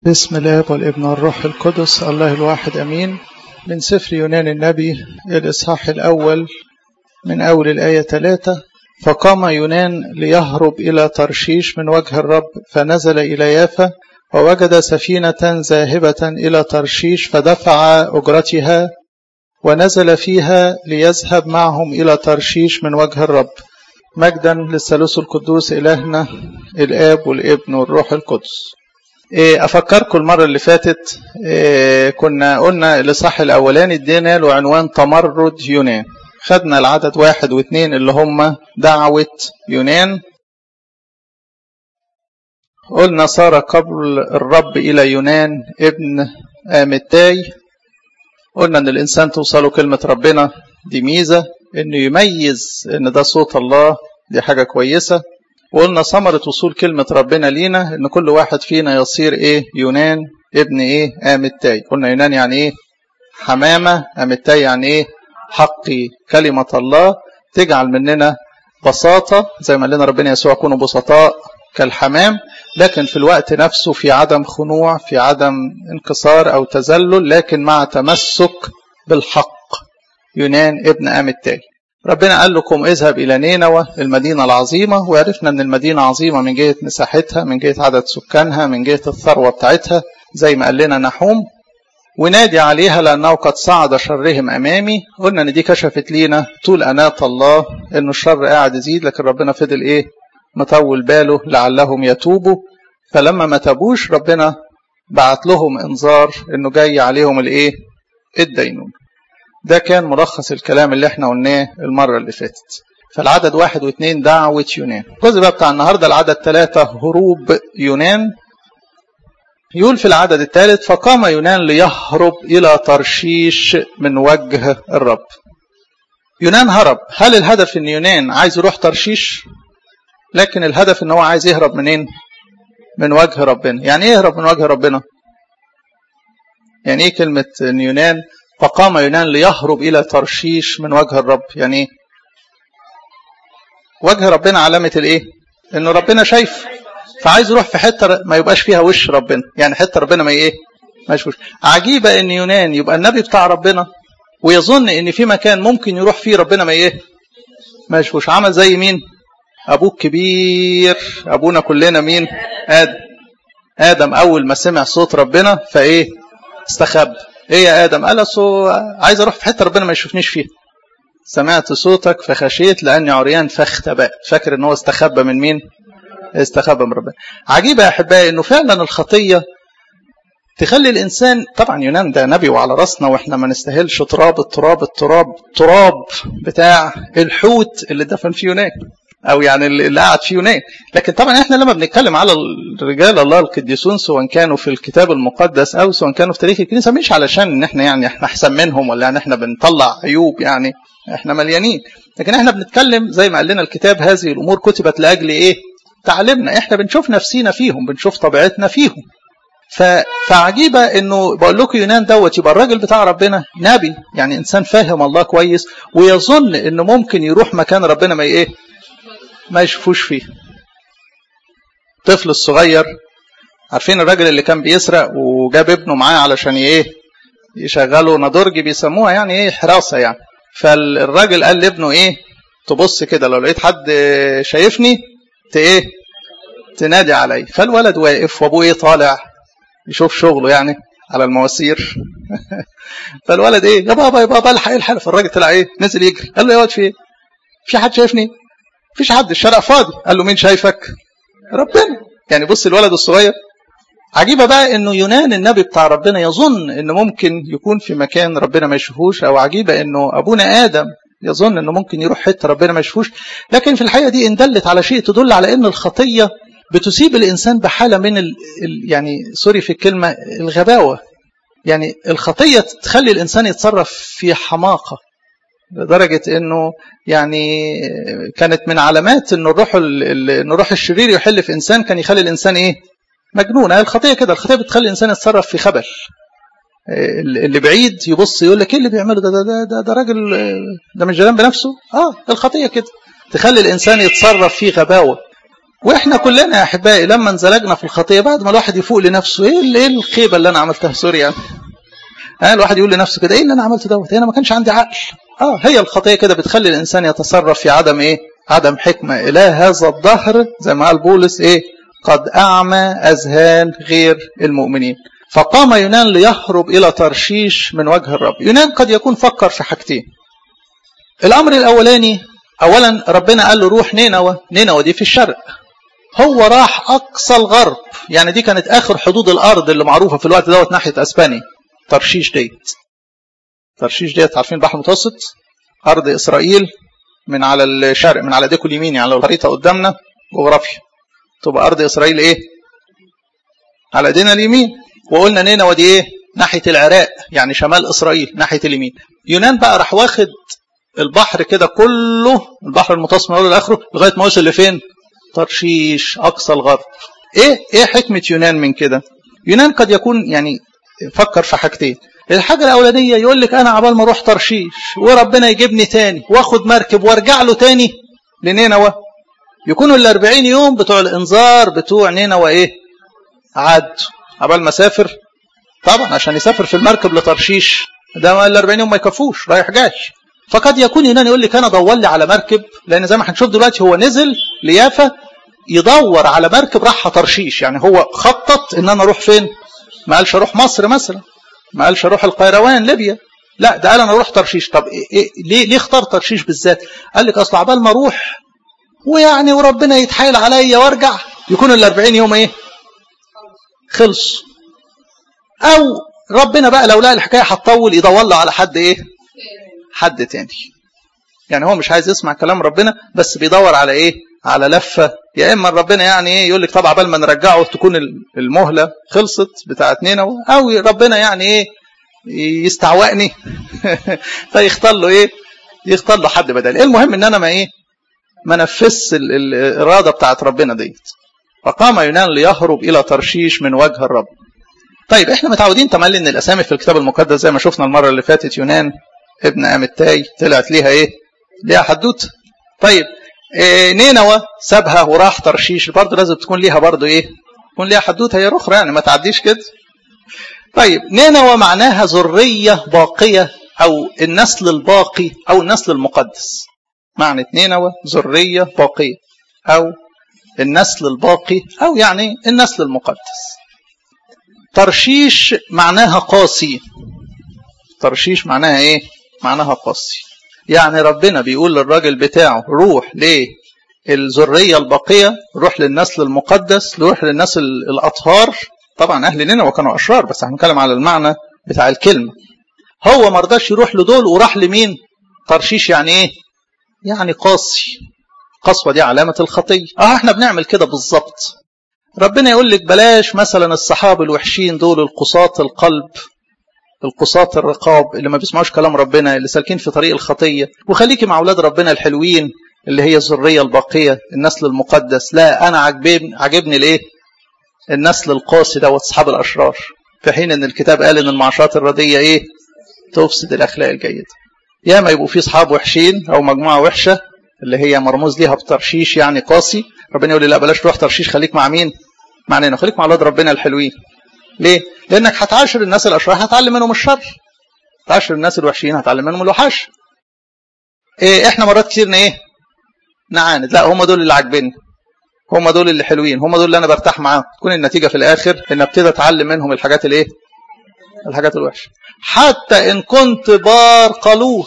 بسم الله والابن والروح القدس الله الواحد أمين. من سفر يونان النبي الإصحاح الأول من أول الآية 3. فقام يونان ليهرب إلى ترشيش من وجه الرب، فنزل إلى يافا ووجد سفينة ذاهبة إلى ترشيش، فدفع أجرتها ونزل فيها ليذهب معهم إلى ترشيش من وجه الرب. مجدا للثالوث القدوس إلهنا الآب والابن والروح القدس. أفكركم المرة اللي فاتت كنا قلنا الإصحاح الأولاني ادينا له عنوان تمرد يونان. خدنا العدد 1 و2 اللي هم دعوة يونان. قلنا صار قبل الرب إلى يونان ابن آمتاي. قلنا أن الإنسان توصله كلمة ربنا دي ميزة، أنه يميز أن ده صوت الله، دي حاجة كويسة. وقلنا ثمرة وصول كلمة ربنا لينا ان كل واحد فينا يصير يونان ابن آمتاي. قلنا يونان يعني حمامة، آمتاي يعني حقي. كلمة الله تجعل مننا بساطة، زي ما لنا ربنا يسوع كونوا بسطاء كالحمام، لكن في الوقت نفسه في عدم خنوع، في عدم انكسار او تذلل، لكن مع تمسك بالحق. يونان ابن آمتاي. ربنا قال لكم اذهب إلى نينوى المدينة العظيمة، وعرفنا أن المدينة عظيمة من جهة مساحتها، من جهة عدد سكانها، من جهة الثروة بتاعتها زي ما قال لنا نحوم. ونادي عليها لأنه قد صعد شرهم أمامي. قلنا أن دي كشفت لينا طول أناة الله، أنه الشر قاعد يزيد، لكن ربنا فضل مطول باله لعلهم يتوبوا. فلما ما تابوش ربنا بعت لهم إنذار أنه جاي عليهم الدينون. ده كان ملخص الكلام اللي احنا قلناه المرة اللي فاتت. فالعدد 1 و2 دعوة يونان. الجزء بقى بتاع النهاردة العدد 3 هروب يونان. يقول في العدد الثالث فقام يونان ليهرب إلى ترشيش من وجه الرب. يونان هرب. هل الهدف ان يونان عايز يروح ترشيش؟ لكن الهدف ان هو عايز يهرب منين؟ من وجه ربنا. يعني ايه يهرب من وجه ربنا؟ يعني ايه كلمة ان يونان فقام يونان ليهرب إلى ترشيش من وجه الرب؟ يعني وجه ربنا علامة إنه ربنا شايف، فعايز يروح في حتة ما يبقاش فيها وش ربنا، يعني حتة ربنا ما يشوفش. عجيبة إن يونان يبقى النبي بتاع ربنا ويظن إن في مكان ممكن يروح فيه ربنا ما يشوفش. عمل زي مين؟ أبوك كبير، أبونا كلنا مين؟ آدم أول ما سمع صوت ربنا استخبى. يا آدم؟ قال عايز أروح في حتة ربنا ما يشوفنيش فيها. سمعت صوتك فخشيت لأني عريان فاختبأت. فاكر إن هو استخبى من مين؟ استخبى من ربنا. عجيبة يا أحبائي إنه فعلا الخطية تخلي الإنسان، طبعا يونان ده نبي وعلى رأسنا وإحنا ما نستاهلش التراب بتاع الحوت اللي دفن فيه يونان، أو يعني اللي قاعد فيه يونان. لكن طبعا إحنا لما بنتكلم على الرجال الله القديسون، سواء كانوا في الكتاب المقدس أو سواء كانوا في تاريخ الكنيسة، مش علشان إن إحنا إحنا أحسن منهم، ولا إن إحنا بنطلع عيوب، يعني إحنا مليانين. لكن إحنا بنتكلم زي ما قال لنا الكتاب هذه الأمور كتبت لأجل تعلمنا. إحنا بنشوف نفسينا فيهم، بنشوف طبيعتنا فيهم. فعجيبة إنه بقول لكم يونان دوت يبقى الراجل بتاع ربنا نبي، يعني إنسان فاهم الله كويس، ويظن إنه ممكن يروح مكان ربنا ما يشوفوش فيه. طفل الصغير، عارفين الراجل اللي كان بيسرق وجاب ابنه معاه علشان يشغله نضرج بيسموها، يعني حراسة يعني. فالراجل قال لابنه تبص كده، لو لقيت حد شايفني تنادي علي. فالولد واقف وابوه طالع يشوف شغله يعني على المواسير. فالولد يا بابا الحق. فالراجل طلع نزل يجري. قال له يا واد في حد شايفني؟ فيش حد، الشارع فاضي. قال له مين شايفك؟ ربنا. يعني بص الولد الصغير. عجيبة بقى انه يونان النبي بتاع ربنا يظن انه ممكن يكون في مكان ربنا ما يشوفوش، او عجيبة انه ابونا آدم يظن انه ممكن يروح حتة ربنا ما يشوفوش. لكن في الحقيقة دي ان دلت على شيء تدل على ان الخطية بتسيب الانسان بحالة من يعني سوري في الكلمة الغباوة. يعني الخطية تخلي الانسان يتصرف في حماقة، لدرجة انه يعني كانت من علامات انه الروح الشرير يحل في انسان، كان يخلي الانسان مجنون. الخطية كده، الخطية بتخلي الانسان يتصرف في خبل. اللي بعيد يبص يقول لك ايه اللي بيعمله ده راجل، ده مش جلان بنفسه. الخطية كده تخلي الانسان يتصرف في غباوة. واحنا كلنا يا احبائي لما انزلجنا في الخطيه بعد ما الواحد يفوق لنفسه ايه الخيبه اللي انا عملتها سوري يعني الواحد يقول لنفسه كده ايه اللي انا عملته دوت انا ما كانش عندي عقل. هي الخطيه كده بتخلي الانسان يتصرف في عدم عدم حكمه. اله هذا الدهر زي ما قال بولس قد اعمى اذهان غير المؤمنين. فقام يونان ليهرب الى ترشيش من وجه الرب. يونان قد يكون فكر في حاجتين. الامر الاولاني اولا ربنا قال له روح نينوى. نينوى دي في الشرق، هو راح اقصى الغرب، يعني دي كانت اخر حدود الارض اللي معروفه في الوقت دوت ناحيه اسبانيا. ترشيش ديت عارفين البحر المتوسط، ارض اسرائيل من على الشرق من على ايديكم اليمين، يعني لو الخريطه قدامنا جغرافيا تبقى ارض اسرائيل على ايدينا اليمين. وقلنا نينوى دي ناحيه العراق، يعني شمال اسرائيل ناحيه اليمين. يونان بقى راح واخد البحر كده كله، البحر المتوسط من اوله لاخره لغايه ما وصل لفين؟ ترشيش اقصى الغرب. ايه حكمه يونان من كده؟ يونان قد يكون يعني فكر في حاجتين. الحاجه الاولانيه يقول لك انا عبال ما اروح ترشيش وربنا يجيبني تاني واخد مركب وارجع له تاني لنينوى، يكونوا ال40 يوم بتوع الانذار بتوع نينوى عدوا عبال ما سافر. طبعا عشان يسافر في المركب لترشيش ده ال40 يوم ما يكفوش رايح جاي. فقد يكون يونان يقول لك انا دور لي على مركب، لان زي ما هنشوف دلوقتي هو نزل ليافا يدور على مركب راح ترشيش، يعني هو خطط ان انا اروح فين؟ ما قالش اروح مصر مثلا، ما قالش اروح القيروان ليبيا، لا ده قال انا اروح ترشيش. طب ليه اختار ترشيش بالذات؟ قال لك اصل عبال ما اروح ويعني وربنا يتحايل عليا وارجع يكون ال40 يوم خلص، او ربنا بقى لو لقى الحكايه هتطول يدور له على حد حد تاني. يعني هو مش عايز يسمع كلام ربنا بس بيدور على على لفه. يا اما ربنا يعني يقول لك طب عبال ما نرجعه تكون المهله خلصت بتاعت نينوى، او ربنا يعني يستعوقني فيختار له يختار له حد بدل. المهم ان انا ما نفذش الاراده بتاعت ربنا ديت. فقام يونان ليهرب الى ترشيش من وجه الرب. طيب احنا متعودين تملي ان الاسامي في الكتاب المقدس زي ما شفنا المره اللي فاتت يونان ابن امتاي طلعت ليها ليها حدوته. طيب نينوى سابها وراح ترشيش، برضه لازم تكون ليها برضه تكون ليها حدوته هي اخرى، يعني ما تعديش كده. طيب نينوى معناها ذريه باقيه او النسل الباقي او النسل المقدس. معنى نينوى ذريه باقيه او النسل الباقي او يعني النسل المقدس. ترشيش معناها قاسي. ترشيش معناها معناها قاسي. يعني ربنا بيقول للراجل بتاعه روح للذرية الباقية، روح للنسل المقدس، روح للناس الأطهار. طبعا أهل نينوى كانوا أشرار بس هنتكلم على المعنى بتاع الكلمة. هو مرضاش يروح لدول وراح لمين؟ ترشيش يعني يعني قاسي. قسوة دي علامة الخطية. احنا بنعمل كده بالظبط. ربنا يقول لك بلاش مثلا الصحاب الوحشين دول القساط القلب، القساط الرقاب اللي ما بيسمعوش كلام ربنا، اللي سالكين في طريق الخطية، وخليكي مع اولاد ربنا الحلوين اللي هي الذرية الباقية النسل المقدس. لا انا عجبني النسل القاسي دوت اصحاب الاشرار، في حين ان الكتاب قال ان المعاشرات الردية تفسد الاخلاق الجيدة. يا ما يبقوا في اصحاب وحشين او مجموعة وحشة اللي هي مرموز ليها بترشيش يعني قاسي، ربنا يقول لي لا بلاش تروح ترشيش، خليك مع مين؟ مع نينوى، خليك مع اولاد ربنا الحلوين. ليه؟ لانك هتعاشر الناس الاشرار هتعلم منهم الشر، تعاشر الناس الوحشين هتعلم منهم الوحش. احنا مرات كتير نعاند، لا هم دول اللي عاجبيني، هم دول اللي حلوين، هم دول اللي انا برتاح معاهم. تكون النتيجه في الاخر ان ابتدي اتعلم منهم الحاجات الحاجات الوحشه. حتى ان كنت بار قلوط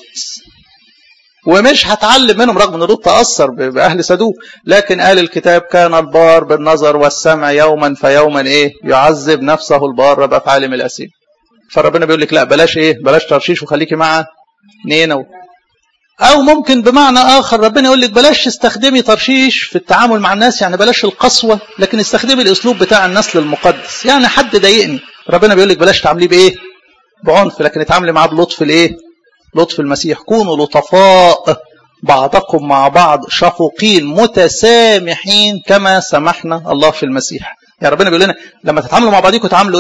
ومش هتعلم منهم، رغم ان لوط تاثر باهل سدوم، لكن قال الكتاب كان البار بالنظر والسمع يوما فيوما يعذب نفسه البار بافعال الاثيم. فربنا بيقول لك لا بلاش ترشيش وخليكي مع نينوى. او ممكن بمعنى اخر ربنا يقول لك بلاش تستخدمي ترشيش في التعامل مع الناس، يعني بلاش القسوه، لكن استخدمي الاسلوب بتاع النسل المقدس. يعني حد ضايقني ربنا بيقول لك بلاش تعامليه بعنف، لكن اتعاملي معاه بلطف لطف المسيح. كونوا لطفاء بعضكم مع بعض شفوقين متسامحين كما سمحنا الله في المسيح. يعني ربنا بيقول لنا لما تتعاملوا مع بعضكم تعاملوا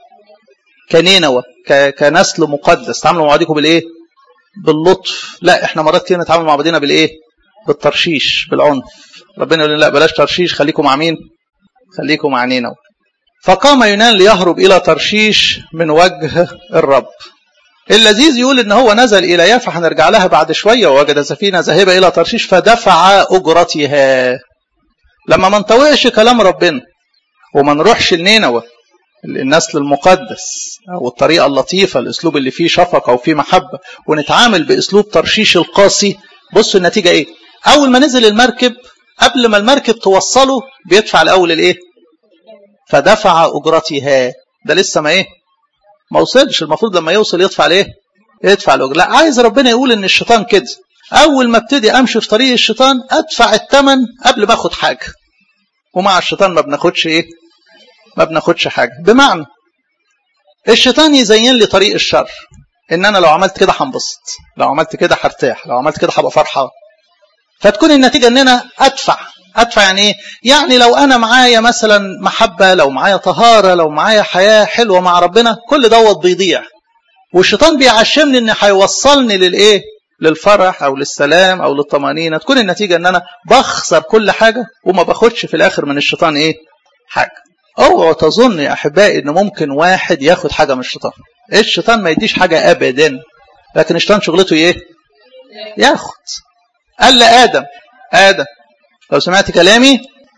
كنينوى كنسل مقدس، تعاملوا مع بعضكم باللطف. لا احنا مرات كده نتعامل مع بعضنا بالترشيش بالعنف. ربنا يقول لا بلاش ترشيش، خليكم مع مين؟ خليكم مع نينوى. فقام يونان ليهرب إلى ترشيش من وجه الرب. اللذيذ يقول إن هو نزل إلى يافا، هنرجع لها بعد شوية، ووجد سفينة ذاهبة إلى ترشيش فدفع أجرتها. لما ما نطوعش كلام ربنا وما نروحش لنينوى النسل المقدس أو الطريقة اللطيفة، الأسلوب اللي فيه شفقة وفيه محبة، ونتعامل بأسلوب ترشيش القاسي، بصوا النتيجة إيه؟ أول ما نزل المركب، قبل ما المركب توصله بيدفع الأول الإيه؟ فدفع أجرتها. ده لسه ما إيه؟ ما وصلش. المفروض لما يوصل يدفع الإيه؟ يدفع الأجر. لا، عايز ربنا يقول إن الشيطان كده، أول ما ابتدي أمشي في طريق الشيطان أدفع الثمن قبل ما أخد حاجة. ومع الشيطان ما بناخدش إيه؟ ما بناخدش حاجة. بمعنى الشيطان يزين لي طريق الشر، إن أنا لو عملت كده هنبسط، لو عملت كده هرتاح، لو عملت كده هبقى فرحان. فتكون النتيجة إن أنا أدفع يعني إيه؟ يعني لو أنا معايا مثلا محبة، لو معايا طهارة، لو معايا حياة حلوة مع ربنا، كل دوت بيضيع. والشيطان بيعشمني إن هيوصلني للإيه؟ للفرح أو للسلام أو للطمأنينة. تكون النتيجة إن أنا بخسر كل حاجة وما باخدش في الآخر من الشيطان إيه؟ حاجة. اوعوا تظن يا أحبائي إن ممكن واحد ياخد حاجة من الشيطان. الشيطان ما يديش حاجة أبدا، لكن الشيطان شغلته إيه؟ ياخد. قال لآدم: آدم لو سمعت كلامي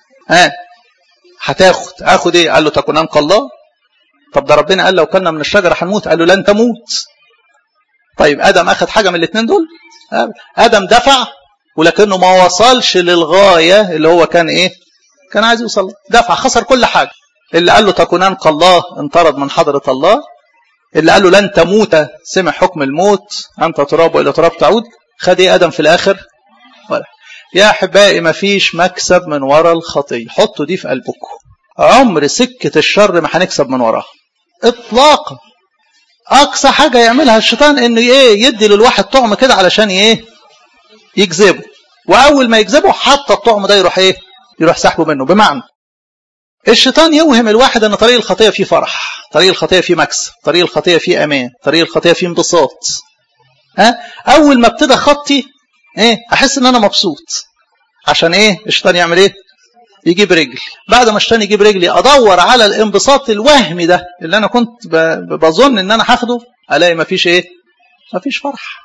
هتاخد. اخد ايه؟ قال له تكونان كالله. طب ده ربنا قال لو كنا من الشجره هنموت، قال له لن تموت. طيب ادم اخد حاجه من الاثنين دول؟ ادم دفع ولكنه ما وصلش للغايه اللي هو كان ايه؟ كان عايز يوصل. دفع، خسر كل حاجه. اللي قال له تكونان كالله انطرد من حضره الله. اللي قال له لن تموت سمع حكم الموت، انت تراب والى تراب تعود. خد ايه ادم في الاخر؟ ولا. يا أحبائي ما فيش مكسب من وراء الخطية. حطوا دي في قلبكم. عمر سكة الشر ما هنكسب من وراها إطلاقا. أقصى حاجة يعملها الشيطان إنه إيه؟ يدي للواحد طعم كده علشان إيه؟ يجذبه. وأول ما يجذبه حتى الطعم ده يروح إيه؟ يروح سحبه منه. بمعنى الشيطان يوهم الواحد إن طريق الخطية فيه فرح، طريق الخطية فيه مكسب، طريق الخطية فيه أمان، طريق الخطية فيه انبساط. أول ما ابتدى خطي ايه؟ احس ان انا مبسوط. عشان ايه؟ الشيطان يعمل ايه؟ يجيب رجلي. بعد ما الشيطان يجيب رجلي ادور على الانبساط الوهمي ده اللي انا كنت بظن ان انا هاخده، الاقي مفيش ايه؟ مفيش فرح.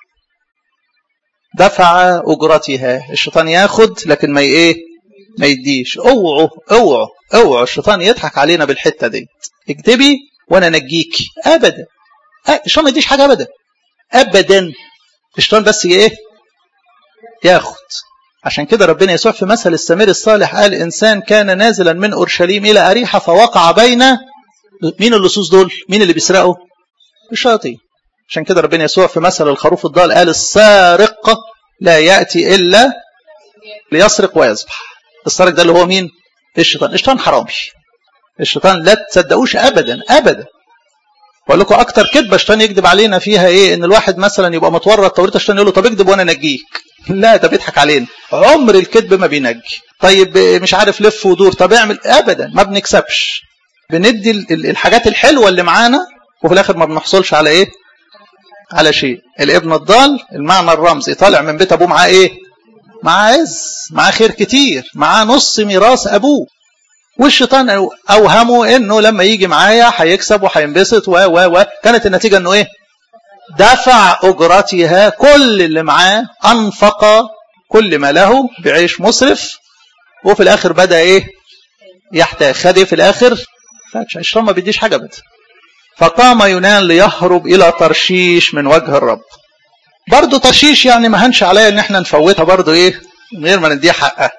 دفع اجرتها. الشيطان ياخد لكن ما ايه؟ ما يديش. اوعوا الشيطان يضحك علينا بالحته دي. اكتبي وانا نجيكي. ابدا. الشيطان ما يديش حاجه ابدا. الشيطان بس ايه؟ ياخد. عشان كده ربنا يسوع في مثل السمير الصالح قال: إنسان كان نازلا من أورشليم إلى أريحة فوقع بين مين اللصوص دول؟ مين اللي بيسرقوا؟ الشياطين. عشان كده ربنا يسوع في مثل الخروف الضال قال: السارق لا يأتي إلا ليسرق ويذبح. السارق ده اللي هو مين؟ الشيطان. الشيطان حرامي. الشيطان لا تصدقوش أبدا. وقال لكم أكتر كذبة الشيطان يكذب علينا فيها إيه؟ إن الواحد مثلا يبقى متورط توريط، الشيطان يقول له طب اكذب وأنا نجيك. لا، ده بيضحك علينا. عمر الكذب ما بينجي. طيب مش عارف لف ودور، طب اعمل. ابدا ما بنكسبش. بندي الحاجات الحلوه اللي معانا وفي الاخر ما بنحصلش على ايه؟ على شيء. الابن الضال المعنى الرمزي طالع من بيت ابوه معاه ايه؟ معاه عز، معاه خير كتير، معاه نص ميراث ابوه. والشيطان اوهمه انه لما يجي معايا هيكسب وهينبسط كانت النتيجه انه ايه؟ دفع أجرتها. كل اللي معاه أنفق كل ما له بعيش مصرف، وفي الآخر بدأ إيه؟ يحتاج. خد إيه في الآخر؟ الشيطان ما بيديش حاجة بده. فقام يونان ليهرب إلى ترشيش من وجه الرب. برضو ترشيش يعني ما هنش عليا إن احنا نفوتها برضو إيه؟ من غير ما نديها حقها.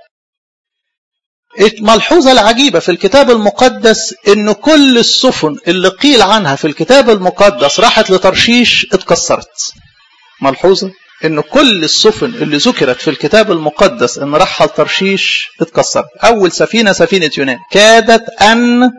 الملحوظة العجيبة في الكتاب المقدس إن كل السفن اللي قيل عنها في الكتاب المقدس راحت لترشيش اتكسرت. ملحوظة إن كل السفن اللي ذكرت في الكتاب المقدس إن راحها لترشيش اتكسرت. أول سفينة يونان كادت أن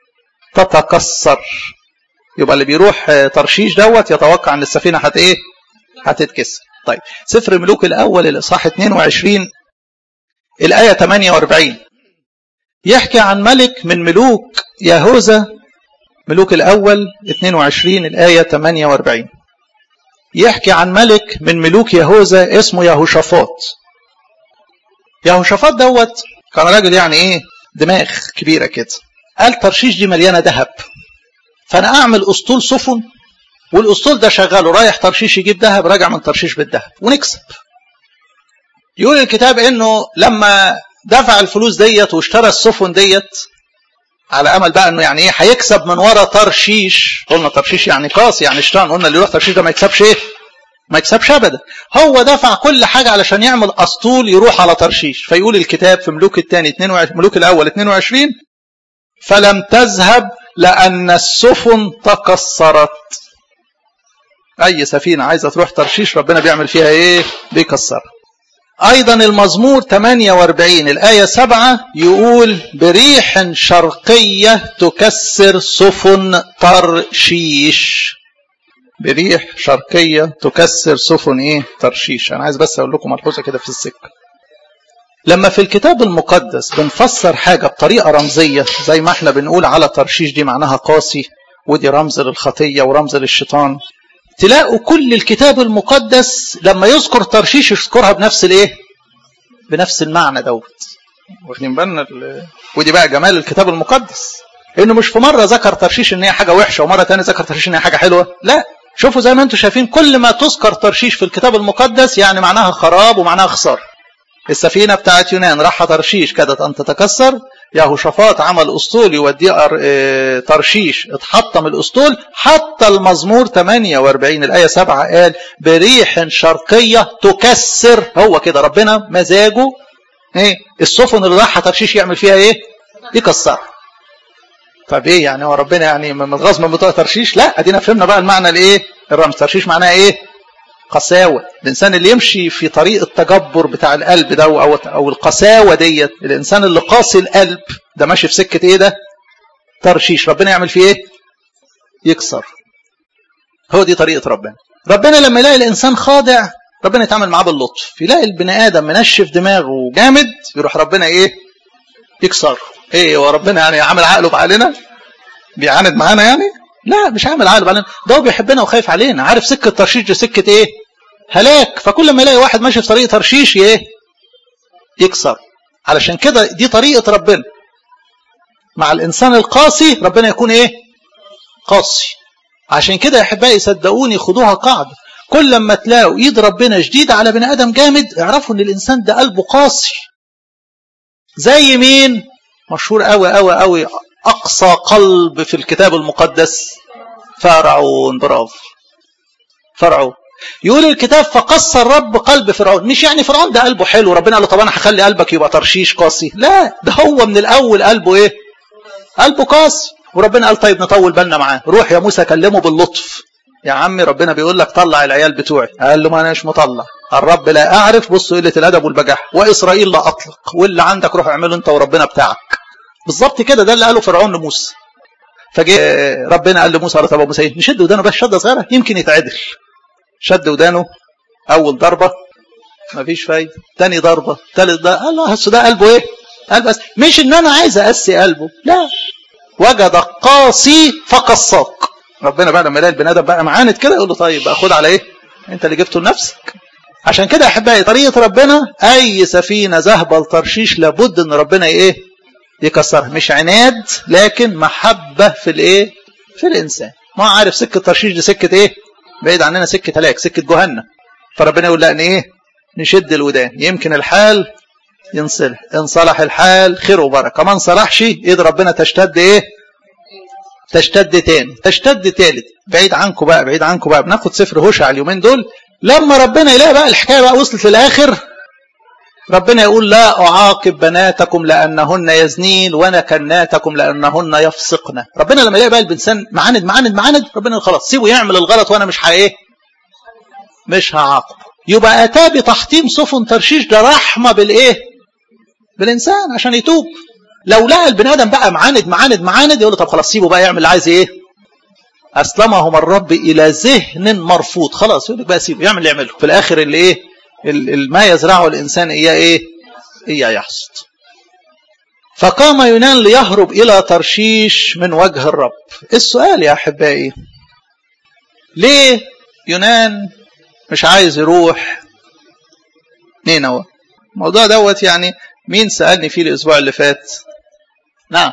تتكسر. يبقى اللي بيروح ترشيش دوت يتوقع أن السفينة هتتكسر. طيب سفر ملوك الأول الإصحاح 22 الآية 48 يحكي عن ملك من ملوك يهوذا. ملوك الأول 22 الآية 48 يحكي عن ملك من ملوك يهوذا اسمه يهوشافاط. يهوشافاط دوت كان راجل يعني ايه دماغ كبيره كده. قال ترشيش دي مليانه ذهب، فانا اعمل اسطول سفن، والاسطول ده شغاله رايح ترشيش يجيب ذهب، راجع من ترشيش بالذهب ونكسب. يقول الكتاب انه لما دفع الفلوس ديت واشترى السفن ديت على امل بقى انه يعني ايه هيكسب من ورا ترشيش. قلنا ترشيش يعني قاسي يعني شيطان، قلنا اللي يروح ترشيش ده ما يكسبش ايه؟ ما يكسبش ابدا. هو دفع كل حاجه علشان يعمل اسطول يروح على ترشيش. فيقول الكتاب في ملوك الثاني 22 ملوك الاول 22 فلم تذهب لان السفن تكسرت. اي سفينه عايزه تروح ترشيش ربنا بيعمل فيها ايه؟ بيكسرها. ايضا المزمور 48 الايه 7 يقول بريح شرقيه تكسر سفن ترشيش. بريح شرقيه تكسر سفن ايه؟ ترشيش. انا عايز بس اقول لكم ملحوظه كده في السكه. لما في الكتاب المقدس بنفسر حاجه بطريقه رمزيه زي ما احنا بنقول على ترشيش دي معناها قاسي ودي رمز للخطيه ورمز للشيطان، تلاقوا كل الكتاب المقدس لما يذكر ترشيش يذكرها بنفس الايه؟ بنفس المعنى دوت. واخدين بالنا؟ ودي بقى جمال الكتاب المقدس، انه مش في مره ذكر ترشيش ان هي حاجه وحشه ومره ثانيه ذكر ترشيش ان هي حاجه حلوه، لا. شوفوا زي ما انتم شايفين كل ما تذكر ترشيش في الكتاب المقدس يعني معناها خراب ومعناها خساره. السفينه بتاعت يونان راح ترشيش كادت ان تتكسر، يهوشافاط عمل اسطول يوديه ترشيش اتحطم الاسطول. حتى المزمور 48 الايه 7 قال بريح شرقيه تكسر. هو كده ربنا مزاجه ايه؟ السفن اللي راح ترشيش يعمل فيها ايه؟ يكسرها. طب ايه يعني هو ربنا يعني متغاظ من بتوع ترشيش؟ لا، ادينا فهمنا بقى المعنى الايه؟ الرمز. ترشيش معناها ايه؟ قساوه. الانسان اللي يمشي في طريق التجبر بتاع القلب ده او القساوه ديت، الانسان اللي قاسي القلب ده ماشي في سكه ايه؟ ده ترشيش. ربنا يعمل فيه ايه؟ يكسر. هو دي طريقه ربنا. ربنا لما يلاقي الانسان خاضع ربنا يتعامل معاه باللطف. يلاقي البني ادم منشف دماغه جامد يروح ربنا ايه؟ يكسر. ايه هو ربنا يعني عامل عقله بعقلنا؟ بيعاند معانا يعني؟ لا، مش عامل عقله بعقلنا، ده هو بيحبنا وخايف علينا، عارف سكه ترشيش دي سكه ايه؟ هلاك. فكل ما يلاقي واحد ماشي في طريق ترشيش ايه؟ يكسر. علشان كده دي طريقه ربنا مع الانسان القاسي، ربنا يكون ايه؟ قاسي. عشان كده يا احبائي صدقوني خدوها قاعده، كل لما تلاقوا ايد ربنا شديده على بني ادم جامد اعرفوا ان الانسان ده قلبه قاسي. زي مين؟ مشهور قوي قوي قوي، اقسى قلب في الكتاب المقدس فرعون. برافو، فرعون. يقول الكتاب فقسى الرب قلب فرعون. مش يعني فرعون ده قلبه حلو ربنا قال له طب انا هخلي قلبك يبقى ترشيش قاسي، لا، ده هو من الاول قلبه ايه؟ قلبه قاسي. وربنا قال طيب نطول بالنا معاه، روح يا موسى كلمه باللطف. يا عمي ربنا بيقول لك طلع العيال بتوعي. قال له ما اناش مطلع، الرب لا اعرف. بصوا قله الادب والبجاحه. واسرائيل لا اطلق، واللي عندك روح اعمله انت وربنا بتاعك. بالظبط كده، ده اللي قاله فرعون لموسى. فجاء ربنا قال لموسى طب ابو موسى نشد ودانه بس شده صغيره يمكن يتعدل. شد ودانه، اول ضربه مفيش فايده، ثاني ضربه، ثالث ده قال له ده قلبه ايه؟ قلب بس مش ان انا عايز اقسي قلبه، لا، وجد قاسي فقصاك. ربنا بقى لما يلاقي البني ادم بقى معاند كده يقول له طيب بقى خد على ايه؟ انت اللي جبته لنفسك. عشان كده يا احبائي طريقه ربنا اي سفينه ذهب لترشيش لابد ان ربنا ايه؟ يكسرها. مش عناد لكن محبه في الايه؟ في الانسان. ما عارف سكه ترشيش دي سكه ايه؟ بعيد عننا سكه هلاك، سكه جهنم. فربنا يقول لا ايه؟ نشد الودان، يمكن الحال ينصلح. ان صلح الحال خير وبركه، ما انصلحش ايد ربنا تشتد ايه؟ تشتد تاني، تشتد تالت. بعيد عنكم بقى، بعيد عنكم بقى. بناخد سفر هوشع اليومين دول، لما ربنا يلاقي بقى الحكايه بقى وصلت للاخر ربنا يقول لا اعاقب بناتكم لانهن يزنين ونكناتكم لانهن يفسقن. ربنا لما يلاقي بقى الانسان معاند معاند معاند ربنا خلاص سيبه يعمل الغلط وانا مش ايه؟ مش هعاقبه. يبقى اتى بتحطيم سفن ترشيش ده رحمه بالايه؟ بالانسان عشان يتوب. لو لقى البني ادم بقى معاند معاند معاند يقول له طب خلاص سيبه بقى يعمل اللي عايز ايه؟ اسلمهم الرب الى ذهن مرفوض. خلاص يقول لك بقى سيبه يعمل اللي يعمله. في الاخر اللي ايه؟ ما يزرعه الانسان اياه ايه؟ اياه يحصد. فقام يونان ليهرب الى ترشيش من وجه الرب. السؤال يا احبائي ليه يونان مش عايز يروح نينوى؟ الموضوع دوت يعني مين سألني فيه الأسبوع اللي فات؟ نعم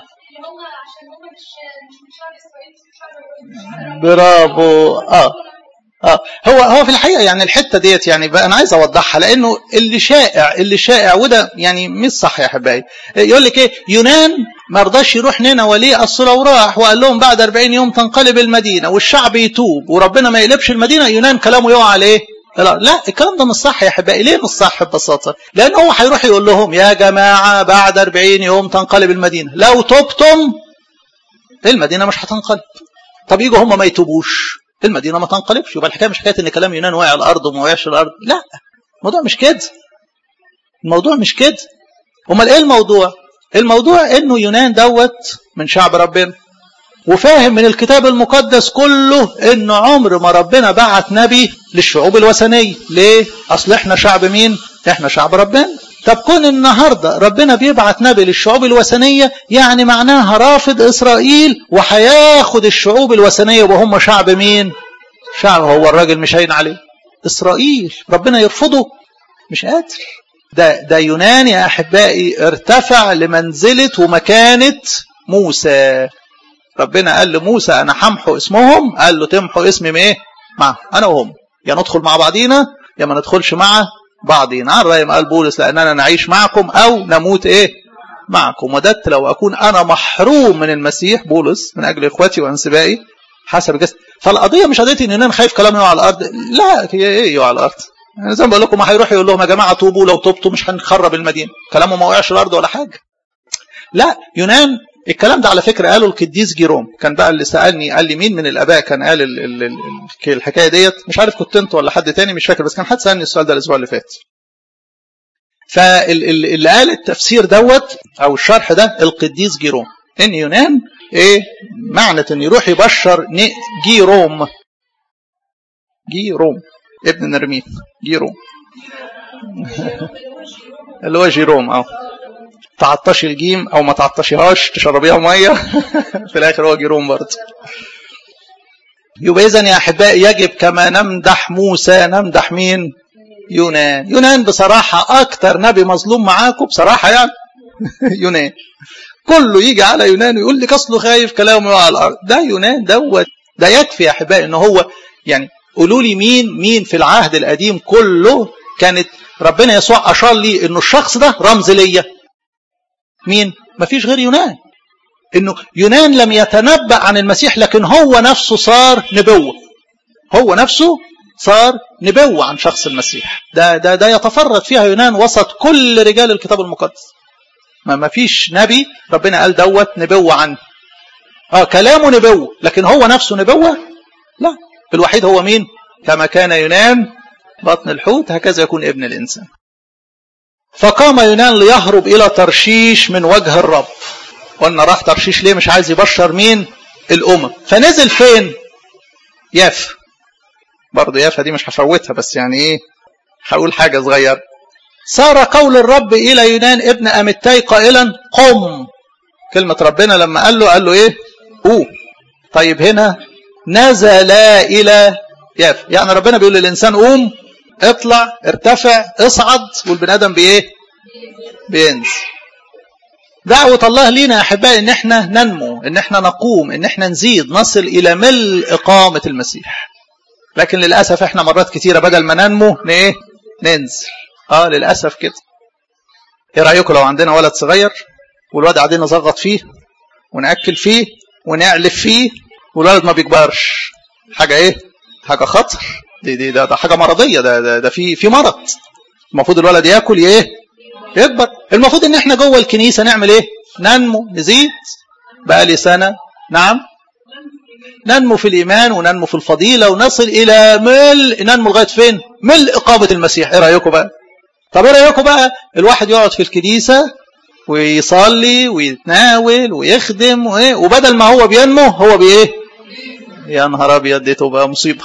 برافو. هو في الحقيقة يعني الحتة ديت يعني بقى أنا عايز أوضحها، لأنه اللي شائع وده يعني مش صح يا حبايبي. يقول لك إيه؟ يونان ما رضاش يروح نينوى ليه؟ أصل لو راح وقال لهم بعد 40 يوم تنقلب المدينة والشعب يتوب وربنا ما يقلبش المدينة، يونان كلامه يقع على إيه؟ لا، الكلام ده مش صح يا حبايبي. ليه مش صح؟ ببساطة لأن هو هيروح يقول لهم يا جماعة بعد 40 يوم تنقلب المدينة، لو تبتم المدينة مش هتنقلب. طب يجوا هم ما يتوبوش المدينة ما تنقلبش، يبقى الحكاية مش حكاية ان كلام يونان واقع على الارض وما وقعش الارض. لا، الموضوع مش كده. الموضوع مش كده. امال ايه الموضوع؟ الموضوع انه يونان دوت من شعب ربنا وفاهم من الكتاب المقدس كله انه عمر ما ربنا بعت نبي للشعوب الوثنية. ليه؟ اصل احنا شعب مين؟ احنا شعب ربنا. طب كون النهاردة ربنا بيبعت نبي للشعوب الوثنية يعني معناها رافض إسرائيل وهياخد الشعوب الوثنية وهم شعب مين؟ شعب هو الراجل مش هين عليه إسرائيل، ربنا يرفضه؟ مش قادر. ده يونان يا أحبائي ارتفع لمنزلة ومكانة موسى. ربنا قال لموسى أنا حمحو اسمهم، قال له تمحو اسمي ايه؟ معه أنا وهم، يا ندخل مع بعضينا يا ما ندخلش مع بعضين. على رأي ما قال بولس لأننا نعيش معكم أو نموت إيه معكم. وددت لو أكون أنا محروم من المسيح بولس من أجل إخوتي وأنسبائي حسب الجسد. فالقضية مش قضية إن أنا خايف كلامي يقع على الأرض، لا، هي إيه يقع على الأرض؟ يعني زي ما بقول لكم ما هيروح يقول لهم يا جماعة توبوا، لو توبتوا مش هنخرب المدينة، كلامه ما وقعش الأرض ولا حاجة. لا، يونان الكلام ده على فكرة قاله القديس جيروم. كان بقى اللي سألني قال لي مين من الآباء كان قال الحكاية ديت، مش عارف كنت انت ولا حد تاني مش فاكر، بس كان حد سألني السؤال ده الأسبوع اللي فات. فاللي قال التفسير دوت أو الشرح ده القديس جيروم، إن يونان إيه معنى إن يروح يبشر جيروم ابن نرمين جيروم اللي هو جيروم تعطشي الجيم او ما تعطشيهاش تشربيها ميه في الاخر هو جيروم برضه. يبقى اذا يا احبائي يجب كما نمدح موسى نمدح مين؟ يونان بصراحه اكتر نبي مظلوم معاكم بصراحه يعني يونان. كله يجي على يونان ويقول لك اصله خايف كلامه على الارض. ده يونان دوت ده يكفي يا احبائي ان هو يعني قولوا لي مين في العهد القديم كله كانت ربنا يسوع اشار لي انه الشخص ده رمز ليا. مين؟ مفيش غير يونان. انه يونان لم يتنبأ عن المسيح لكن هو نفسه صار نبوة. هو نفسه صار نبوة عن شخص المسيح. ده يتفرد فيها يونان وسط كل رجال الكتاب المقدس. ما فيش نبي ربنا قال دوت نبوة عنه. كلامه نبوة لكن هو نفسه نبوة؟ لا، الوحيد هو مين؟ كما كان يونان بطن الحوت هكذا يكون ابن الإنسان. فقام يونان ليهرب إلى ترشيش من وجه الرب. قلنا راح ترشيش ليه؟ مش عايز يبشر مين؟ الأمم. فنزل فين؟ يافا. برضه يافا دي مش هفوتها بس يعني ايه هقول حاجة صغيرة. صار قول الرب إلى يونان ابن أمتاي قائلا قم. كلمة ربنا لما قال له ايه؟ قوم. طيب هنا نزل إلى يافا، يعني ربنا بيقول للإنسان قوم اطلع ارتفع اصعد، والبني ادم بايه؟ بينزل. دعوة الله لينا يا احبائي ان احنا ننمو، ان احنا نقوم، ان احنا نزيد، نصل الى ملء اقامة المسيح. لكن للاسف احنا مرات كتيرة بدل ما ننمو ننزل. للاسف كده. ايه رايكم لو عندنا ولد صغير والولد قاعدين نزغط فيه ونأكل فيه ونعلف فيه والولد ما بيكبرش؟ حاجة ايه؟ حاجة خطر. ده حاجة مرضية. ده في مرض. المفروض الولد ياكل يكبر. المفروض ان احنا جوه الكنيسة نعمل ايه؟ ننمو نزيد. بقى لي سنة نعم ننمو في الإيمان وننمو في الفضيلة ونصل إلى ننمو لغاية فين؟ ملء إقامة المسيح. إيه رأيكم بقى؟ طب إيه رأيكم بقى الواحد يقعد في الكنيسة ويصلي ويتناول ويخدم وبدل ما هو بينمو هو بإيه؟ يا نهار أبيض، دي تبقى مصيبة.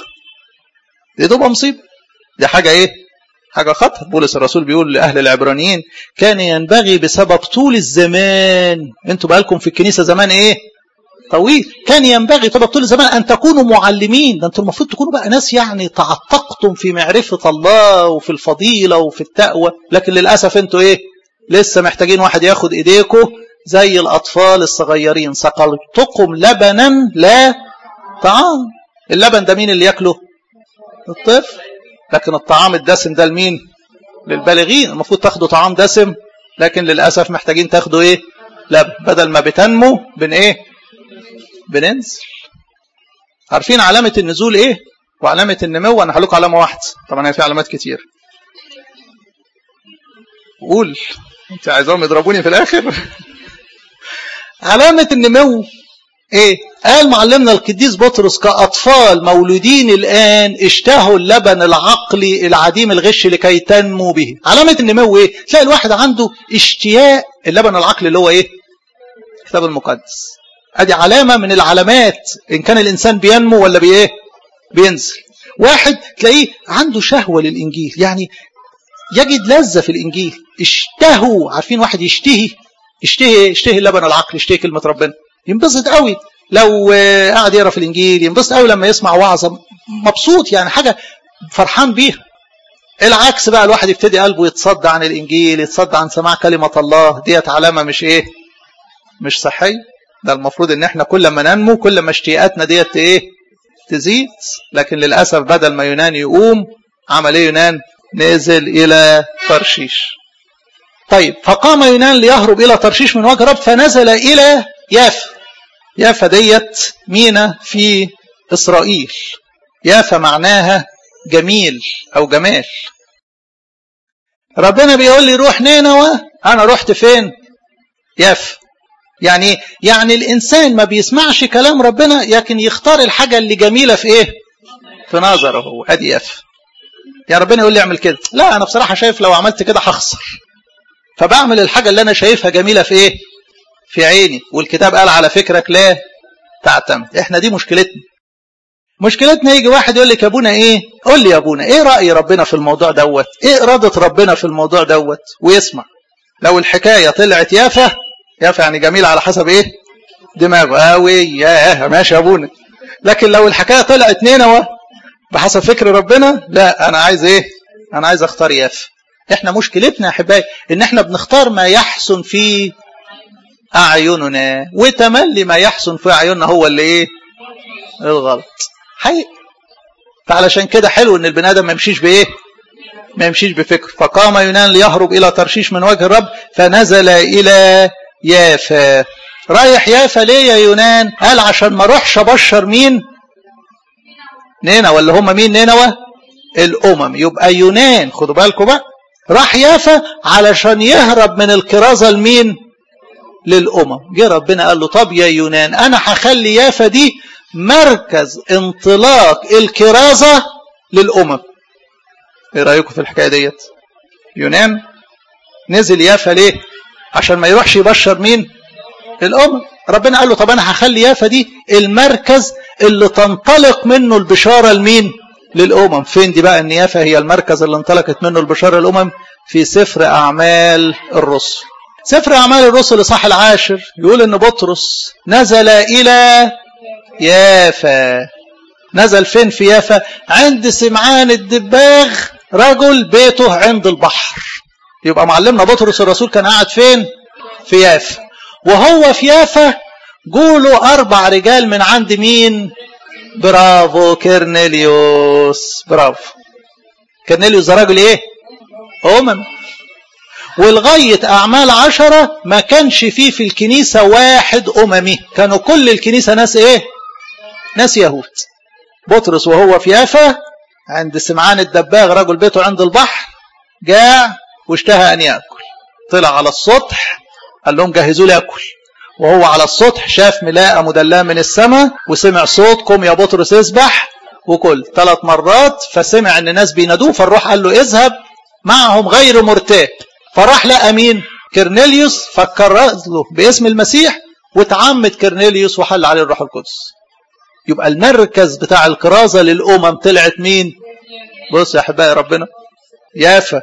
دي حاجة ايه؟ حاجة خطر. بولس الرسول بيقول لأهل العبرانيين كان ينبغي بسبب طول الزمان. انتوا بقالكم في الكنيسة زمان ايه؟ طويل. كان ينبغي طبعا طول الزمان أن تكونوا معلمين. ده أنتم المفروض تكونوا بقى ناس يعني تعتقتم في معرفة الله وفي الفضيلة وفي التقوى. لكن للأسف أنتوا إيه؟ لسه محتاجين واحد ياخد إيديكم زي الأطفال الصغيرين. سقلتكم لبنا لا طعام. اللبن ده مين اللي ياكله؟ الطفل. لكن الطعام الدسم ده لمين؟ للبالغين. المفروض تاخدوا طعام دسم، لكن للأسف محتاجين تاخدوا إيه؟ لبن. بدل ما بتنمو إيه؟ بننزل. عارفين علامة النزول إيه؟ وعلامة النمو؟ أنا هقول لكم علامة واحدة، طبعا هي في علامات كتير. قول أنت عايزهم يضربوني في الآخر. علامة النمو إيه؟ قال معلمنا القديس بطرس: كأطفال مولودين الآن اشتهوا اللبن العقلي العديم الغش لكي تنمو به. علامة النمو إيه؟ تلاقي الواحد عنده اشتياق اللبن العقلي اللي هو إيه؟ الكتاب المقدس. ادي علامة من العلامات ان كان الانسان بينمو ولا بايه؟ بينزل. واحد تلاقيه عنده شهوة للانجيل، يعني يجد لذة في الانجيل. اشتهوا. عارفين واحد يشتهي اللبن العقل، يشتهي كلمة ربنا، ينبسط قوي لو قاعد يقرا في الانجيل، ينبسط قوي لما يسمع وعظة، مبسوط يعني حاجة فرحان بيها. العكس بقى، الواحد يبتدي قلبه يتصدى عن الانجيل، يتصدى عن سماع كلمة الله، ديت علامة مش ايه؟ مش صحية. ده المفروض ان احنا كل ما ننمو كل ما اشتياقاتنا ديت ايه؟ تزيد. لكن للأسف بدل ما يونان يقوم، عمل ايه يونان؟ نزل الى ترشيش. طيب، فقام يونان ليهرب الى ترشيش من وجه رب، فنزل الى يافا. يافا ديت مينا في اسرائيل. يافا معناها جميل او جمال. ربنا بيقول لي روح نينوى، انا رحت فين؟ يافا. يعني الإنسان ما بيسمعش كلام ربنا، لكن يختار الحاجة اللي جميلة في إيه؟ في نظره هو. أدي يافا. يا ربنا يقول لي اعمل كده، لا أنا بصراحة شايف لو عملت كده هخسر، فبعمل الحاجة اللي أنا شايفها جميلة في إيه؟ في عيني. والكتاب قال على فكرك لا تعتمد. إحنا دي مشكلتنا يجي واحد يقول لك يا ابونا إيه؟ قول لي يا ابونا إيه رأي ربنا في الموضوع دوت؟ إيه إرادة ربنا في الموضوع دوت؟ ويسمع. لو الحكاية طلعت يافا يعني جميل على حسب ايه؟ دماغه. قوي ياه ماشي يا ابونا. لكن لو الحكايه طلعت نينوى بحسب فكر ربنا، لا انا عايز ايه؟ انا عايز اختار يافا. احنا مشكلتنا يا احبائي ان احنا بنختار ما يحسن في اعيننا، وتملي ما يحسن في اعيننا هو اللي ايه؟ الغلط. حقيقي. فعلشان كده حلو ان البني ادم ما يمشيش بايه؟ ما يمشيش بفكر. فقام يونان ليهرب الى ترشيش من وجه الرب، فنزل الى يافا. رايح يافا ليه يا يونان؟ قال عشان ما اروحش ابشر مين؟ نينوى. ولا هم مين نينوى؟ الامم. يبقى يونان خدوا بالكم بقى، راح يافا علشان يهرب من الكرازة لمين؟ للامم. جه ربنا قال له طب يا يونان انا هخلي يافا دي مركز انطلاق الكرازة للامم. ايه رايكم في الحكايه ديت؟ يونان نزل يافا ليه؟ عشان ما يروحش يبشر مين؟ الامم. ربنا قال له طب انا هخلي يافا دي المركز اللي تنطلق منه البشاره لمين؟ للامم. فين دي بقى ان يافا هي المركز اللي انطلقت منه البشاره للامم؟ في سفر اعمال الرسل. سفر اعمال الرسل الاصحاح 10 يقول ان بطرس نزل الى يافا. نزل فين في يافا؟ عند سمعان الدباغ، رجل بيته عند البحر. يبقى معلمنا بطرس الرسول كان قاعد فين؟ في يافا. وهو في يافا جوله 4 رجال من عند مين؟ برافو، كرنيليوس. برافو. كرنيليوس ده راجل ايه؟ امم. ولغاية اعمال 10 ما كانش فيه في الكنيسة واحد اممي، كانوا كل الكنيسة ناس ايه؟ ناس يهود. بطرس وهو في يافا عند سمعان الدباغ رجل بيته عند البحر، جاع واشتهى ان يأكل. طلع على السطح قال لهم جهزوا لي أكل. وهو على السطح شاف ملاءة مدلاه من السماء، وسمع صوتكم يا بطرس اسبح وكل 3 مرات. فسمع ان الناس بينادوه، فالروح قال له اذهب معهم غير مرتاب. فراح لقى مين؟ كرنيليوس، فكرز له باسم المسيح، وتعمد كرنيليوس وحل عليه الروح القدس. يبقى المركز بتاع الكرازة للأمم طلعت مين؟ بص يا أحبائي ربنا يافا.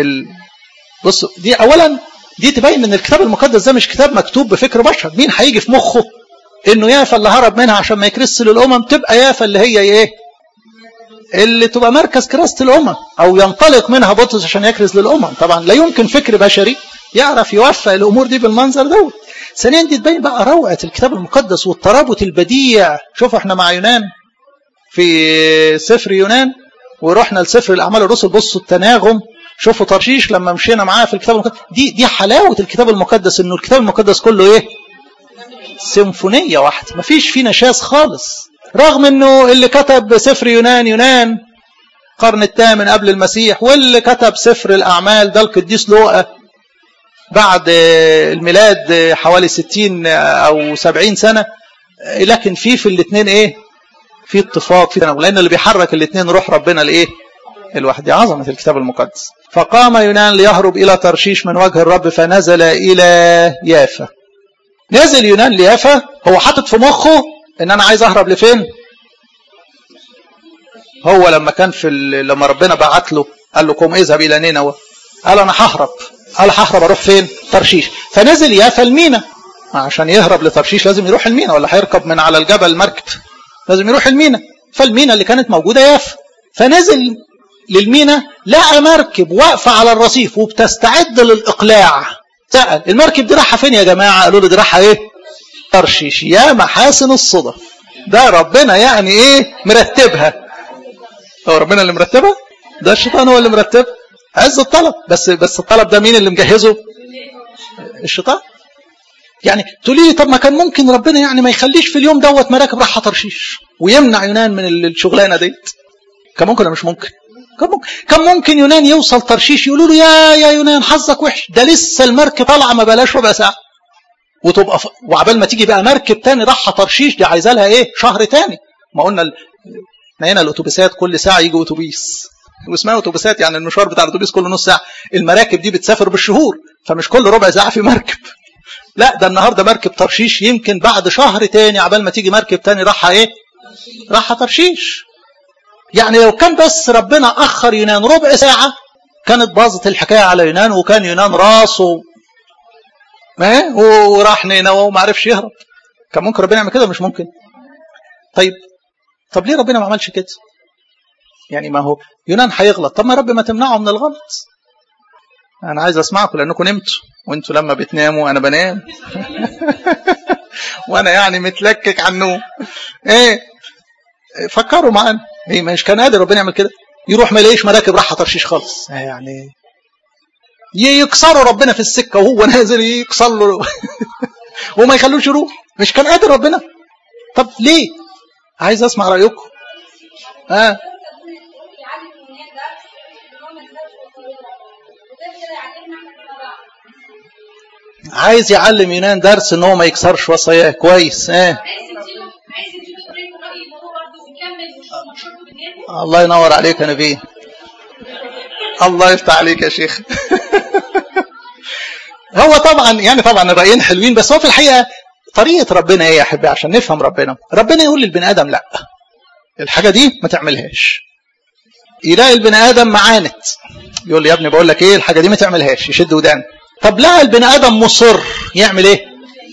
بص دي أولا دي تبين ان الكتاب المقدس ده مش كتاب مكتوب بفكر بشر. مين هيجي في مخه انه يافا اللي هرب منها عشان ما يكرس للامم تبقى يافا اللي هي ايه؟ اللي تبقى مركز كراسة الامم، او ينطلق منها بطرس عشان يكرس للامم. طبعا لا يمكن فكر بشري يعرف يوفق الامور دي بالمنظر دوت. ثانيا دي تبين بقى روعة الكتاب المقدس والترابط البديع. شوفوا احنا مع يونان في سفر يونان، ورحنا لسفر الاعمال الرسل، بصوا التناغم. شوفوا ترشيش لما مشينا معاه في الكتاب المقدس، دي حلاوة الكتاب المقدس، انه الكتاب المقدس كله ايه؟ سيمفونية واحدة، مفيش فيه نشاز خالص. رغم انه اللي كتب سفر يونان القرن الثامن قبل المسيح، واللي كتب سفر الاعمال ده القديس لوقا بعد الميلاد حوالي 60 او 70 سنة، لكن في الاثنين ايه؟ في اتفاق، في تناغم، لان اللي بيحرك الاثنين روح ربنا الايه؟ الواحد. عظمة الكتاب المقدس. فقام يونان ليهرب الى ترشيش من وجه الرب فنزل الى يافا. نزل يونان ليافا، هو حاطط في مخه ان انا عايز اهرب لفين؟ هو لما كان لما ربنا بعت له قال له قم اذهب الى نينوى، قال انا ههرب. قال ههرب اروح فين؟ ترشيش. فنزل يافا المينا، عشان يهرب لترشيش لازم يروح المينا، ولا هيركب من على الجبل مركب، لازم يروح المينا. فالمينا اللي كانت موجوده يافا، فنزل للمينا لقى مركب واقفه على الرصيف وبتستعد للاقلاع. سأل المركب دي رايحه فين يا جماعه؟ قالوا له دي رايحه ايه؟ ترشيش. يا محاسن الصدف، ده ربنا يعني ايه مرتبها. هو ربنا اللي مرتبها؟ ده الشيطان هو اللي مرتبها. عز الطلب، بس الطلب ده مين اللي مجهزه؟ الشيطان. يعني تقولي لي طب ما كان ممكن ربنا يعني ما يخليش في اليوم دوت مراكب رايحه ترشيش ويمنع يونان من الشغلانه ديت؟ كان ممكن ولا مش ممكن؟ كان ممكن يونان يوصل ترشيش يقولوا له يا يونان حظك وحش، ده لسه المركب طالعه ما بلاش ربع ساعه وتبقى وعبال ما تيجي بقى مركب تاني رايحه ترشيش، دي عايزه لها ايه؟ شهر تاني. ما قلنا هنا الاتوبيسات كل ساعه يجي اتوبيس، واسمها اتوبيسات يعني المشوار بتاع الاتوبيس كل نص ساعه. المراكب دي بتسافر بالشهور، فمش كل ربع ساعه في مركب. لا ده النهارده مركب ترشيش يمكن بعد شهر تاني عبال ما تيجي مركب تاني رايحه ايه؟ رايحه ترشيش. يعني لو كان بس ربنا اخر يونان ربع ساعه كانت باظت الحكايه على يونان، وكان يونان راسه وراح نينوى وما عرفش يهرب. كان ممكن ربنا يعمل كده؟ مش ممكن. طب ليه ربنا ما عملش كده؟ يعني ما هو يونان هيغلط، طب ما رب ما تمنعه من الغلط. انا عايز اسمعكم لانكم نمتوا، وانتوا لما بتناموا انا بنام وانا يعني متلكك على النوم. ايه فكروا معانا، ايه مش كان قادر ربنا يعمل كده؟ يروح ما يلاقيش مراكب راح ترشيش خالص، يعني يكسروا ربنا في السكه وهو نازل يكسر له وما يخلوش يروح. مش كان قادر ربنا؟ طب ليه؟ عايز اسمع رايكم. عايز يعلم يونان درس ان هو ما يكسرش وصاياه. كويس. الله ينور عليك يا نبي، الله يفتح عليك يا شيخ. هو طبعا الرأيين حلوين، بس هو في الحقيقة طريقة ربنا ايه يا احبائي عشان نفهم ربنا يقول للبني ادم لا الحاجة دي ما تعملهاش. يلاقي البني ادم معاند يقول لي يا ابني بقول لك ايه الحاجة دي ما تعملهاش، يشد ودان. طب لا البني ادم مصر يعمل ايه؟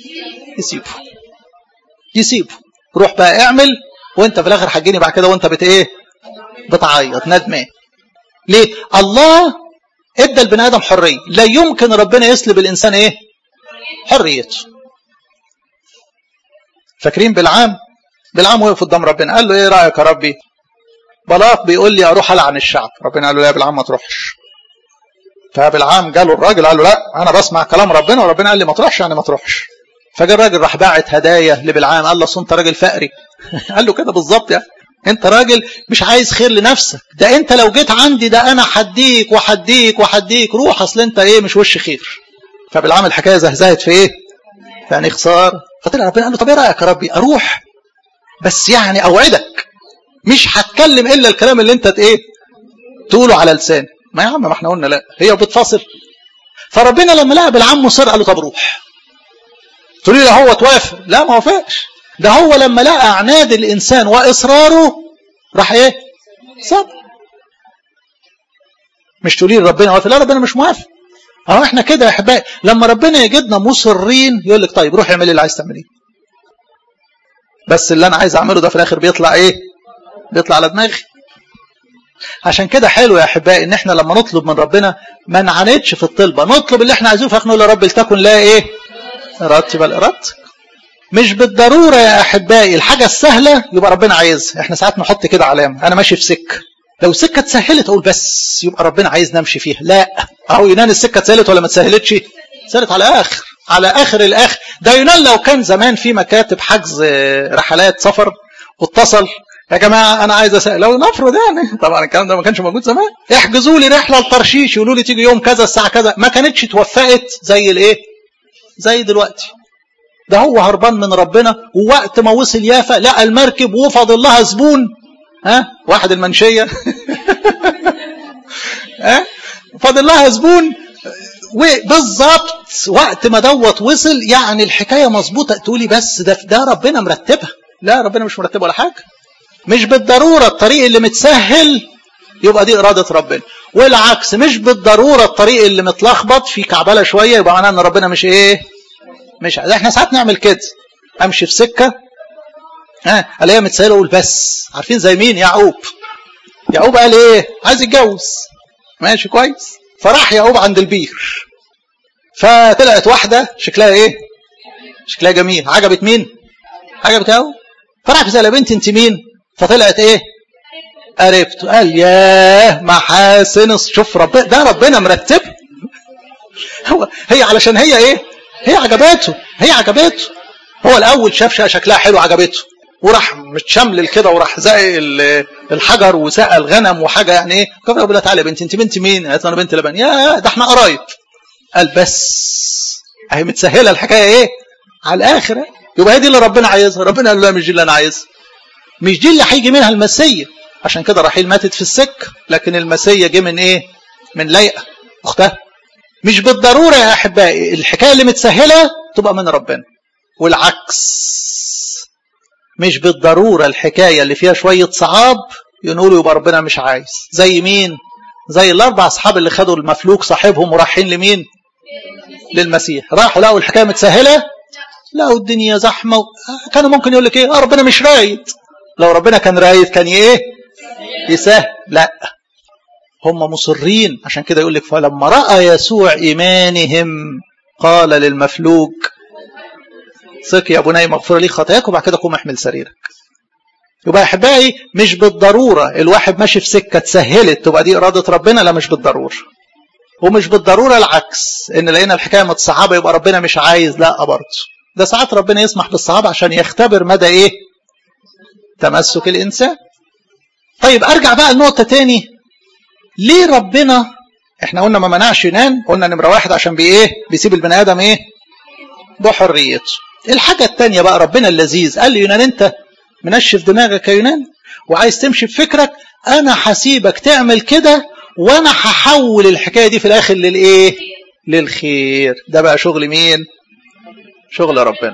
يسيبه روح بقى اعمل، وانت في الاخر حجيني بعد كده وانت بتعيط ندمان. ليه؟ الله ادى البني ادم حريه، لا يمكن ربنا يسلب الانسان ايه؟ حريته. فاكرين بلعام وقف قدام ربنا قال له ايه رايك يا ربي؟ بلاق بيقول لي اروح العن الشعب. ربنا قال له لا يا بلعام ما تروحش. فبلعام جاله الراجل قال له لا انا بسمع كلام ربنا، وربنا قال لي ما تروحش يعني ما تروحش. فجاء الراجل راح باعت هدايا لبلعام، قال له اصل انت راجل فقري. قال له كده بالظبط، يعني انت راجل مش عايز خير لنفسك، ده انت لو جيت عندي ده انا حديك روح، اصل انت ايه مش وش خير. فبلعام الحكايه زهزهت في ايه؟ يعني خسار. فطلع ربنا قال له طب ايه رايك يا ربي اروح، بس يعني اوعدك مش هتكلم الا الكلام اللي انت تقوله على لسان. ما يا عم ما احنا قلنا لا، هي بتفاصل. فربنا لما لقى بلعام مصر قال له طب روح. تقول لي هو توافق؟ لا ما وافقش، ده هو لما لقى عناد الانسان واصراره راح ساب. مش تقولي لي ربنا وافق؟ لا ربنا مش موافق. احنا كده يا احبائي لما ربنا يجدنا مصرين يقول لك طيب روح اعمل اللي عايز تعمليه. بس اللي انا عايز اعمله ده في الاخر بيطلع ايه؟ بيطلع على دماغي. عشان كده حلو يا احبائي ان احنا لما نطلب من ربنا ما نعاندش في الطلبه، نطلب اللي احنا عايزينه في الاخر نقول يا رب لتكن لا ايه؟ ارادتي بل ارادتك. مش بالضروره يا احبائي الحاجه السهله يبقى ربنا عايزها. احنا ساعات نحط كده علامه، انا ماشي في سكه، لو سكه اتسهلت اقول بس يبقى ربنا عايز نمشي فيها. لا، اهو يونان السكه اتسهلت ولا ما اتسهلتش؟ اتسهلت على اخر، على اخر الاخر. ده يونان لو كان زمان في مكاتب حجز رحلات سفر واتصل يا جماعه انا عايز لو نفرض يعني، طبعا الكلام ده ما كانش موجود زمان، احجزوا لي رحله لطرشيش، يقولوا لي تيجي يوم كذا الساعه كذا، ما كانتش توفقت زي الايه؟ زي دلوقتي. ده هو هربان من ربنا، ووقت ما وصل يافا لقى المركب وفضل لها زبون، واحد المنشيه فضل لها زبون، وبالظبط وقت ما دوت وصل يعني الحكايه مظبوطه. تقولي بس ده ربنا مرتبها. لا، ربنا مش مرتبها ولا حاجه. مش بالضروره الطريق اللي متسهل يبقى دي اراده ربنا، والعكس مش بالضروره الطريق اللي متلخبط في كعبله شويه يبقى معناه ان ربنا مش ايه؟ مش احنا ساعات نعمل كده، امشي في سكه الاقيها متسهله اقول بس. عارفين زي مين؟ يعقوب قال ايه؟ عايز يتجوز، ماشي كويس، فراح يعقوب عند البير، فطلعت واحده شكلها ايه؟ شكلها جميل، عجبت مين؟ عجبت يعقوب، فراح يسال يا بنتي انت مين؟ فطلعت ايه؟ قريبته. قال ياه محاسن، شوف ربنا، ده ربنا مرتب. هي علشان هي ايه؟ هي عجبته. هو الاول شاف شكلها حلو عجبته، وراح متشملل كده، وراح زقق الحجر وسقى الغنم وحاجه يعني ايه. كيف يقول لها تعالى يا بنتي انت بنت مين؟ قالت له انا بنت لبن. يا ده احنا قرايب. قال بس اهي متسهله الحكايه ايه؟ على الاخر. يبقى هي دي اللي ربنا عايزها. ربنا قال لا مش دي اللي انا عايزها، مش دي اللي هيجي منها المسيا. عشان كده رحيل ماتت في السكه، لكن المسيا جه من ايه؟ من ليئه اختها. مش بالضروره يا احبائي الحكايه اللي متسهله تبقى من ربنا، والعكس. مش بالضروره الحكايه اللي فيها شويه صعاب يقولوا يبقى ربنا مش عايز. زي مين؟ زي الاربع اصحاب اللي خدوا المفلوك صاحبهم ورايحين لمين؟ للمسيح. راحوا لقوا الحكايه متسهله، لقوا الدنيا زحمه، كانوا ممكن يقول لك ايه؟ ربنا مش رايد. لو ربنا كان رايد كان ايه؟ يسهل. لا، هم مصرين. عشان كده يقول لك فلما راى يسوع ايمانهم قال للمفلوك ثق يا بني مغفور لي خطاياك، وبعد كده قوم احمل سريرك. يبقى يا احبائي مش بالضروره الواحد ماشي في سكه تسهلت تبقى دي اراده ربنا، لا مش بالضروره. ومش بالضروره العكس، ان لقينا الحكايه متصعبه يبقى ربنا مش عايز، لا برضه. ده ساعات ربنا يسمح بالصعاب عشان يختبر مدى ايه؟ تمسك الانسان. طيب ارجع بقى لنقطه تاني. ليه ربنا احنا قلنا ما منعش يونان؟ قلنا نمره واحد عشان بيسيب البني ادم ايه؟ بحريته. الحاجه الثانيه بقى ربنا اللذيذ قال لي يونان انت منشف دماغك يا يونان وعايز تمشي بفكرك، انا هسيبك تعمل كده وانا هحول الحكايه دي في الاخر للايه؟ للخير. ده بقى شغل مين؟ شغل ربنا.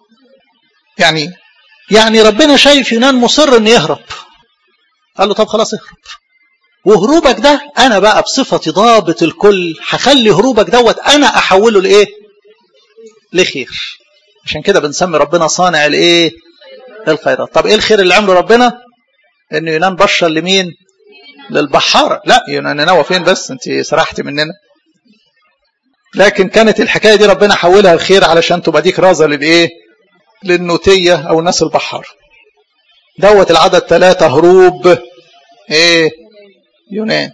يعني ربنا شايف يونان مصر ان يهرب، قال له طب خلاص اهرب، وهروبك ده انا بقى بصفتي ضابط الكل هخلي هروبك دوت انا احوله لايه؟ لخير. عشان كده بنسمي ربنا صانع الايه؟ الخيرات. طب ايه الخير اللي عمله ربنا؟ ان يونان بشر لمين؟ للبحاره. لا، يونان نوى فين بس؟ انت سرحتي مننا. لكن كانت الحكايه دي ربنا حولها الخير علشان تبقى ديك رازه للايه؟ للنوتيه او ناس البحاره. دوت العدد 3 هروب ايه؟ يونان.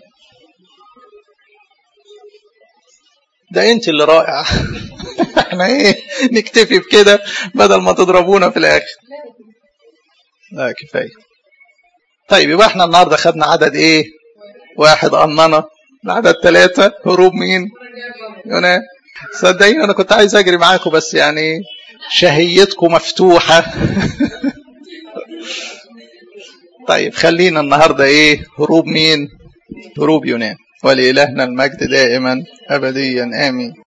ده انت اللي رائع. احنا ايه نكتفي بكده بدل ما تضربونا في الاخر. لا كفايه. طيب يبقى احنا النهارده خدنا عدد ايه؟ 1 أننا. العدد 3 هروب مين؟ يونان. صدقين انا كنت عايز اجري معاكم بس يعني شهيتكم مفتوحه. طيب خلينا النهارده ايه؟ هروب مين؟ هروب يونان. ولإلهنا المجد دائما أبديا آمين.